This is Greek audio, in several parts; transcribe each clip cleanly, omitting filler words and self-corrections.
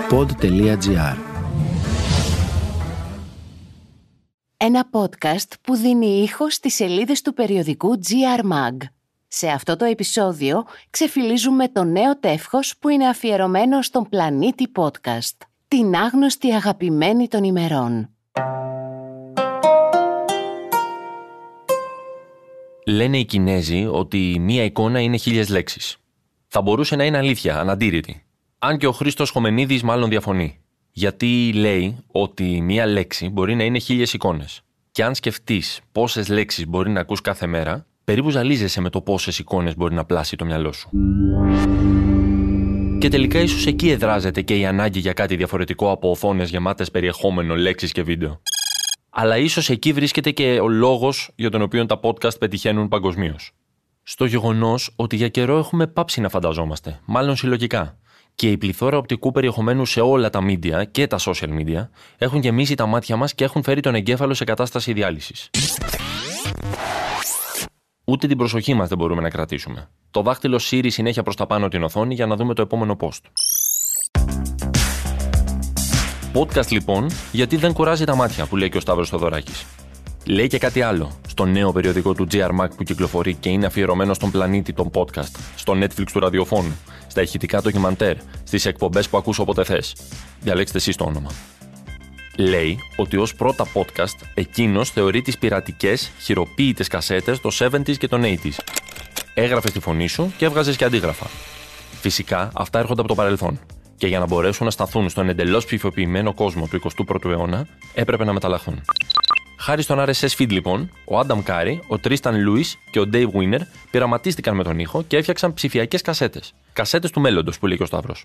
pod.gr. Ένα podcast που δίνει ήχο στις σελίδες του περιοδικού GR Mag. Σε αυτό το επεισόδιο ξεφυλίζουμε το νέο τεύχος που είναι αφιερωμένο στον πλανήτη podcast. Την άγνωστη αγαπημένη των ημερών. Λένε οι Κινέζοι ότι μία εικόνα είναι 1000 λέξεις. Θα μπορούσε να είναι αλήθεια, αναντήρητη. Αν και ο Χρήστος Χομενίδης μάλλον διαφωνεί. Γιατί λέει ότι μία λέξη μπορεί να είναι 1000 εικόνες. Και αν σκεφτείς πόσες λέξεις μπορεί να ακούς κάθε μέρα, περίπου ζαλίζεσαι με το πόσες εικόνες μπορεί να πλάσει το μυαλό σου. Και τελικά ίσως εκεί εδράζεται και η ανάγκη για κάτι διαφορετικό από οθόνες γεμάτες περιεχόμενο, λέξεις και βίντεο. Αλλά ίσως εκεί βρίσκεται και ο λόγος για τον οποίο τα podcast πετυχαίνουν παγκοσμίως. Στο γεγονός ότι για καιρό έχουμε πάψει να φανταζόμαστε, μάλλον συλλογικά. Και η πληθώρα οπτικού περιεχομένου σε όλα τα media και τα social media έχουν γεμίσει τα μάτια μας και έχουν φέρει τον εγκέφαλο σε κατάσταση διάλυσης. Ούτε την προσοχή μας δεν μπορούμε να κρατήσουμε. Το δάχτυλο σύρει συνέχεια προς τα πάνω την οθόνη για να δούμε το επόμενο post. Podcast λοιπόν, γιατί δεν κουράζει τα μάτια, που λέει και ο Σταύρος Θοδωράκης. Λέει και κάτι άλλο, στο νέο περιοδικό του GR Mag που κυκλοφορεί και είναι αφιερωμένο στον πλανήτη των podcast, στο Netflix του ραδιοφώνου, στα ηχητικά ντοκιμαντέρ, στις εκπομπές που ακούς όποτε θες. Διαλέξτε εσείς το όνομα. Λέει ότι ως πρώτα podcast εκείνος θεωρεί τις πειρατικές, χειροποίητες κασέτες των 70s και των 80s. Έγραφες τη φωνή σου και έβγαζες και αντίγραφα. Φυσικά αυτά έρχονται από το παρελθόν. Και για να μπορέσουν να σταθούν στον εντελώς ψηφιοποιημένο κόσμο του 21ου αιώνα, έπρεπε να μεταλλαχθούν. Χάρη στον RSS feed λοιπόν, ο Άνταμ Κάρι, ο Τρίσταν Λούις και ο Dave Winner πειραματίστηκαν με τον ήχο και έφτιαξαν ψηφιακές κασέτες. Κασέτες του μέλλοντος, που λέει και ο Σταύρος.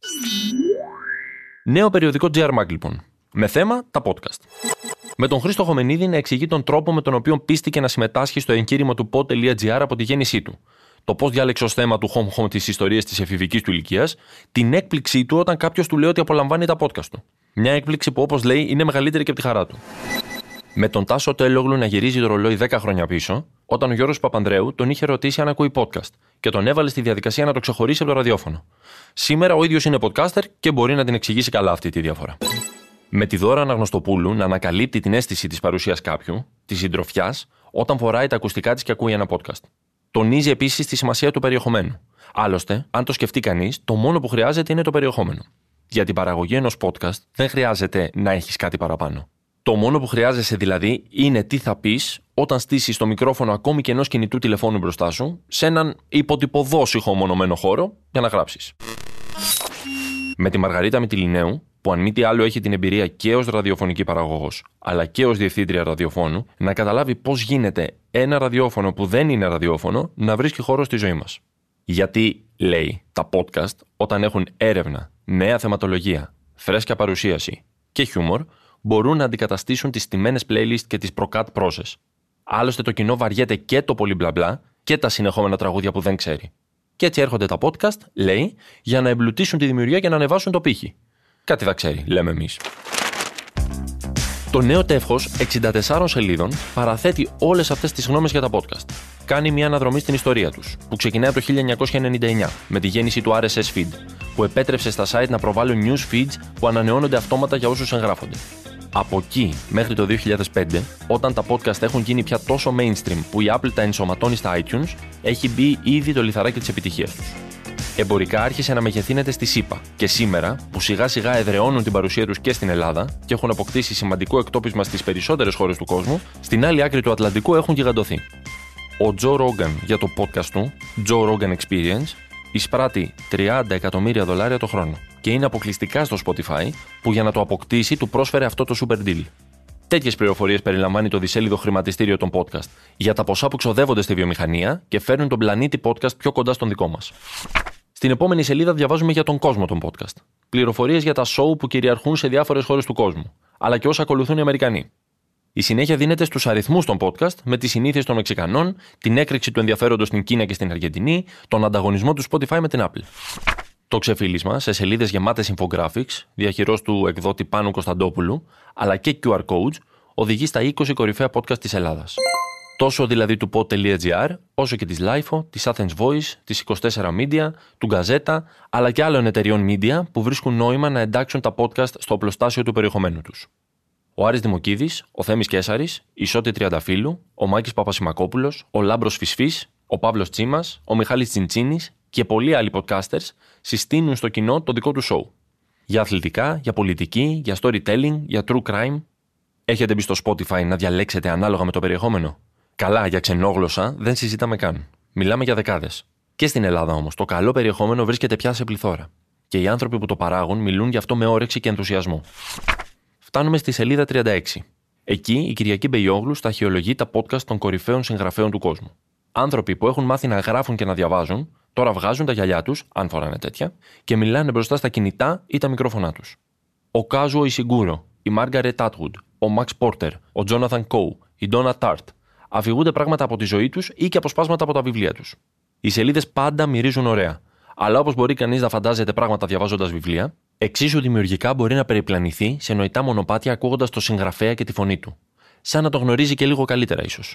Νέο περιοδικό GR Mag λοιπόν. Με θέμα τα podcast. Με τον Χρήστο Χομενίδη να εξηγεί τον τρόπο με τον οποίο πίστηκε να συμμετάσχει στο εγχείρημα του pod.gr από τη γέννησή του. Το πώς διάλεξε ως θέμα του home τις ιστορίες της εφηβικής του ηλικίας, την έκπληξή του όταν κάποιος του λέει ότι απολαμβάνει τα podcast του. Μια έκπληξη που, όπως λέει, είναι μεγαλύτερη και από τη χαρά του. Με τον Τάσο Τελόγλου να γυρίζει το ρολόι 10 χρόνια πίσω, όταν ο Γιώργος Παπανδρέου τον είχε ρωτήσει αν ακούει podcast και τον έβαλε στη διαδικασία να το ξεχωρίσει από το ραδιόφωνο. Σήμερα ο ίδιος είναι podcaster και μπορεί να την εξηγήσει καλά αυτή τη διαφορά. Με τη Δώρα Αναγνωστοπούλου να ανακαλύπτει την αίσθηση της παρουσίας κάποιου, της συντροφιάς, όταν φοράει τα ακουστικά της και ακούει ένα podcast. Τονίζει επίσης τη σημασία του περιεχομένου. Άλλωστε, αν το σκεφτεί κανείς, το μόνο που χρειάζεται είναι το περιεχόμενο. Για την παραγωγή ενός podcast δεν χρειάζεται να έχεις κάτι παραπάνω. Το μόνο που χρειάζεσαι δηλαδή είναι τι θα πεις όταν στήσεις το μικρόφωνο ακόμη και ενός κινητού τηλεφώνου μπροστά σου σε έναν υποτυπωδόσυχο μονωμένο χώρο για να γράψεις. Με τη Μαργαρίτα Μητυλινέου, που αν μη τι άλλο έχει την εμπειρία και ως ραδιοφωνική παραγωγός, αλλά και ως διευθύντρια ραδιοφώνου, να καταλάβει πώς γίνεται ένα ραδιόφωνο που δεν είναι ραδιόφωνο να βρίσκει χώρο στη ζωή μας. Γιατί, λέει, τα podcast, όταν έχουν έρευνα, νέα θεματολογία, φρέσκια παρουσίαση και χιούμορ, μπορούν να αντικαταστήσουν τις στημένες playlist και τις προκάτ πρόσες. Άλλωστε το κοινό βαριέται και το πολύ μπλα μπλα και τα συνεχόμενα τραγούδια που δεν ξέρει. Και έτσι έρχονται τα podcast, λέει, για να εμπλουτίσουν τη δημιουργία και να ανεβάσουν το πύχη. Κάτι θα ξέρει, λέμε εμείς. Το νέο τεύχος 64 σελίδων παραθέτει όλες αυτές τις γνώμες για τα podcast. Κάνει μια αναδρομή στην ιστορία τους, που ξεκινάει από το 1999 με τη γέννηση του RSS feed, που επέτρεψε στα site να προβάλλουν news feeds που ανανεώνονται αυτόματα για όσους εγγράφονται. Από εκεί μέχρι το 2005, όταν τα podcast έχουν γίνει πια τόσο mainstream που η Apple τα ενσωματώνει στα iTunes, έχει μπει ήδη το λιθαράκι της επιτυχίας τους. Εμπορικά άρχισε να μεγεθύνεται στη ΣΥΠΑ και σήμερα, που σιγά σιγά εδραιώνουν την παρουσία τους και στην Ελλάδα και έχουν αποκτήσει σημαντικό εκτόπισμα στις περισσότερες χώρες του κόσμου, στην άλλη άκρη του Ατλαντικού έχουν γιγαντωθεί. Ο Joe Rogan για το podcast του, Joe Rogan Experience, εισπράττει $30 εκατομμύρια το χρόνο και είναι αποκλειστικά στο Spotify, που για να το αποκτήσει του πρόσφερε αυτό το super deal. Τέτοιες πληροφορίες περιλαμβάνει το δισέλιδο χρηματιστήριο των podcast για τα ποσά που ξοδεύονται στη βιομηχανία και φέρνουν τον πλανήτη podcast πιο κοντά στον δικό μας. Στην επόμενη σελίδα διαβάζουμε για τον κόσμο των podcast. Πληροφορίες για τα show που κυριαρχούν σε διάφορες χώρες του κόσμου, αλλά και όσα ακολουθούν οι Αμερικανοί. Η συνέχεια δίνεται στους αριθμούς των podcast με τις συνήθειες των Μεξικανών, την έκρηξη του ενδιαφέροντος στην Κίνα και στην Αργεντινή, τον ανταγωνισμό του Spotify με την Apple. Το ξεφύλισμα σε σελίδες γεμάτες infographics, διαχειρός του εκδότη Πάνου Κωνσταντόπουλου, αλλά και QR codes, οδηγεί στα 20 κορυφαία podcast της Ελλάδας. Τόσο δηλαδή του pod.gr, όσο και της Lifeo, της Athens Voice, της 24 Media, του Gazeta, αλλά και άλλων εταιριών media που βρίσκουν νόημα να εντάξουν τα podcast στο οπλοστάσιο του περιεχομένου τους. Ο Άρης Δημοκίδης, ο Θέμης Κέσαρης, η Σώτη Τριανταφύλου, ο Μάκης Παπασημακόπουλος, ο Λάμπρος Φυσφής, ο Παύλος Τσίμας, ο Μιχάλης Τσιντσίνης και πολλοί άλλοι podcasters συστήνουν στο κοινό το δικό του show. Για αθλητικά, για πολιτική, για storytelling, για true crime. Έχετε μπει στο Spotify να διαλέξετε ανάλογα με το περιεχόμενο? Καλά, για ξενόγλωσσα δεν συζητάμε καν. Μιλάμε για δεκάδες. Και στην Ελλάδα όμως, το καλό περιεχόμενο βρίσκεται πια σε πληθώρα. Και οι άνθρωποι που το παράγουν μιλούν γι' αυτό με όρεξη και ενθουσιασμό. Φτάνουμε στη σελίδα 36. Εκεί η Κυριακή Μπεϊόγλου σταχυολογεί τα podcast των κορυφαίων συγγραφέων του κόσμου. Άνθρωποι που έχουν μάθει να γράφουν και να διαβάζουν, τώρα βγάζουν τα γυαλιά τους, αν φοράνε τέτοια, και μιλάνε μπροστά στα κινητά ή τα μικρόφωνά τους. Ο Κάζουο Ισιγκούρο, η Μάργαρετ Άτγουντ, ο Μαξ Πόρτερ, ο Τζόναθαν Κόου, η Ντόνα Τάρτ αφηγούνται πράγματα από τη ζωή τους ή και αποσπάσματα από τα βιβλία τους. Οι σελίδες πάντα μυρίζουν ωραία. Αλλά όπως μπορεί κανείς να φαντάζεται πράγματα διαβάζοντας βιβλία, εξίσου δημιουργικά μπορεί να περιπλανηθεί σε νοητά μονοπάτια ακούγοντας το συγγραφέα και τη φωνή του. Σαν να το γνωρίζει και λίγο καλύτερα, ίσως.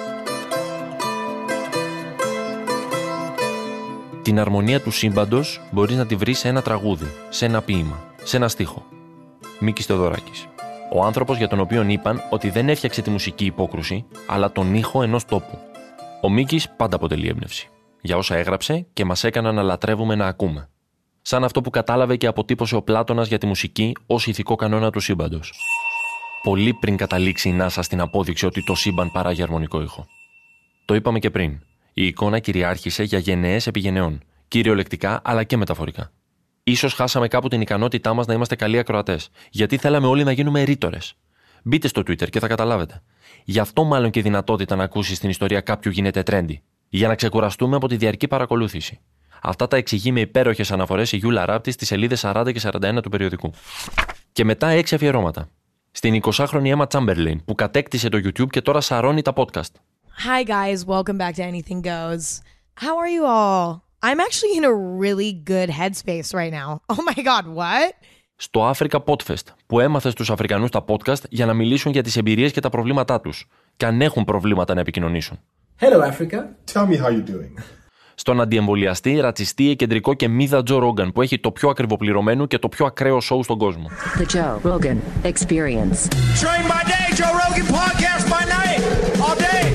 Την αρμονία του σύμπαντος μπορείς να τη βρεις σε ένα τραγούδι, σε ένα ποίημα, σε ένα στίχο. Μίκης Θεοδωράκης. Ο άνθρωπος για τον οποίο είπαν ότι δεν έφτιαξε τη μουσική υπόκρουση, αλλά τον ήχο ενός τόπου. Ο Μίκης πάντα αποτελεί έμπνευση για όσα έγραψε και μας έκαναν να λατρεύουμε να ακούμε. Σαν αυτό που κατάλαβε και αποτύπωσε ο Πλάτωνας για τη μουσική ως ηθικό κανόνα του σύμπαντος. Πολύ πριν καταλήξει η NASA στην απόδειξη ότι το σύμπαν παράγει αρμονικό ήχο. Το είπαμε και πριν. Η εικόνα κυριάρχησε για γενναίες επί γενναιών, κυριολεκτικά αλλά και μεταφορικά. Ίσως χάσαμε κάπου την ικανότητά μας να είμαστε καλοί ακροατές, γιατί θέλαμε όλοι να γίνουμε ρήτορες. Μπείτε στο Twitter και θα καταλάβετε. Γι' αυτό μάλλον και η δυνατότητα να ακούσεις την ιστορία κάποιου γίνεται trendy. Για να ξεκουραστούμε από τη διαρκή παρακολούθηση. Αυτά τα εξηγεί με υπέροχες αναφορές η Γιούλα Ράπτη στις σελίδες 40 και 41 του περιοδικού. Και μετά 6 αφιερώματα. Στην 20χρονη Emma Chamberlain που κατέκτησε το YouTube και τώρα σαρώνει τα podcast. Hi guys, welcome back to Anything Goes. How are you all? I'm actually in a really good headspace right now. Oh my god, what? Στο Africa Podfest, που έμαθε στους Αφρικανούς τα podcast για να μιλήσουν για τις εμπειρίες και τα προβλήματά τους, και αν έχουν προβλήματα να επικοινωνήσουν. Hello Africa. Tell me how you're doing. Στον αντιεμβολιαστή, ρατσιστή, κεντρικό και μύδα Τζο Ρόγκαν, που έχει το πιο ακριβοπληρωμένο και το πιο ακραίο σοου στον κόσμο. The Joe Rogan Experience. Train by day, Joe Rogan podcast by night, all day.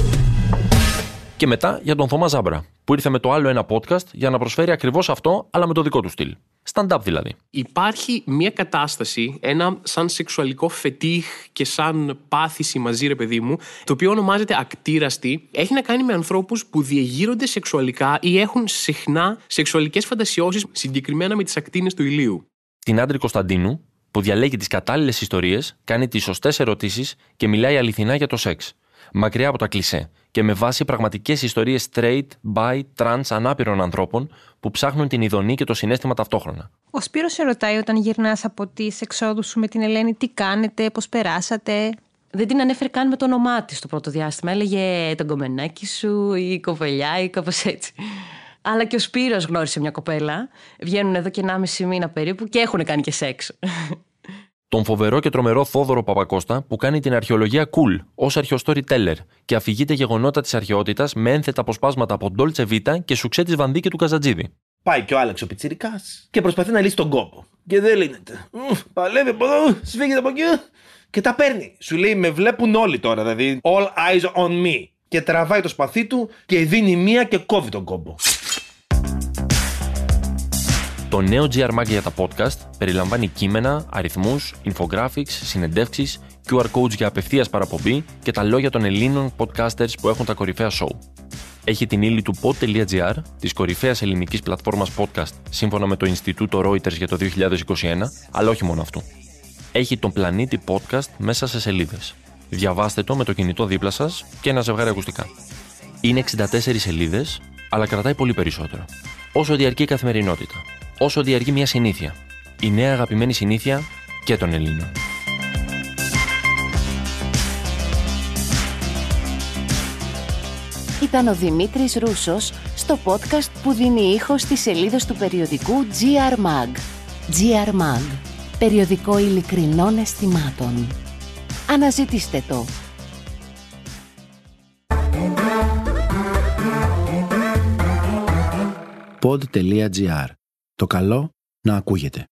Και μετά για τον Θωμά Ζάμπρα, που ήρθε με το άλλο ένα podcast για να προσφέρει ακριβώς αυτό, αλλά με το δικό του στυλ. Stand-up δηλαδή. Υπάρχει μια κατάσταση, ένα σαν σεξουαλικό φετίχ και σαν πάθηση μαζί, ρε παιδί μου, το οποίο ονομάζεται ακτήραστη. Έχει να κάνει με ανθρώπους που διεγείρονται σεξουαλικά ή έχουν συχνά σεξουαλικές φαντασιώσεις, συγκεκριμένα με τις ακτίνες του ηλίου. Την Άντρη Κωνσταντίνου, που διαλέγει τις κατάλληλες ιστορίες, κάνει τις σωστές ερωτήσεις και μιλάει αληθινά για το σεξ. Μακριά από τα κλισέ και με βάση πραγματικές ιστορίες straight, bi, trans, ανάπηρων ανθρώπων που ψάχνουν την ειδονή και το συναίσθημα ταυτόχρονα. Ο Σπύρος σε ρωτάει όταν γυρνάς από τις εξόδους σου με την Ελένη τι κάνετε, πώς περάσατε. Δεν την ανέφερε καν με το όνομά της το πρώτο διάστημα. Έλεγε τον κομμενάκι σου ή η κοπελιά ή κάπως έτσι. Αλλά και ο Σπύρος γνώρισε μια κοπέλα. Βγαίνουν εδώ και 1,5 μήνα περίπου και έχουν κάνει και σεξ. Τον φοβερό και τρομερό Θόδωρο Παπακώστα που κάνει την αρχαιολογία cool ως αρχαιοstoryteller και αφηγείται γεγονότα της αρχαιότητας με ένθετα αποσπάσματα από Ντόλτσε Βίτα και σουξέ της Βανδί και του Καζατζίδη. Πάει και ο Άλεξ ο πιτσιρικάς και προσπαθεί να λύσει τον κόπο. Και δεν λύνεται. Παλεύει από εδώ, σφίγγεται από εκεί και τα παίρνει. Σου λέει με βλέπουν όλοι τώρα, δηλαδή all eyes on me. Και τραβάει το σπαθί του και δίνει μία και κόβει τον κόμπο. Το νέο GR Mag για τα podcast περιλαμβάνει κείμενα, αριθμούς, infographics, συνεντεύξεις, QR codes για απευθείας παραπομπή και τα λόγια των Ελλήνων podcasters που έχουν τα κορυφαία show. Έχει την ύλη του pod.gr, της κορυφαίας ελληνικής πλατφόρμας podcast, σύμφωνα με το Ινστιτούτο Reuters για το 2021, αλλά όχι μόνο αυτού. Έχει τον πλανήτη podcast μέσα σε σελίδες. Διαβάστε το με το κινητό δίπλα σας και ένα ζευγάρι ακουστικά. Είναι 64 σελίδες, αλλά κρατάει πολύ περισσότερο. Όσο διαρκεί η καθημερινότητα. Όσο διαρκεί μια συνήθεια. Η νέα αγαπημένη συνήθεια και των Ελλήνων. Ήταν ο Δημήτρης Ρούσος στο podcast που δίνει ήχο στις σελίδες του περιοδικού GR Mag. GR Mag. Περιοδικό ειλικρινών αισθημάτων. Αναζητήστε το. pod.gr. Το καλό να ακούγεται.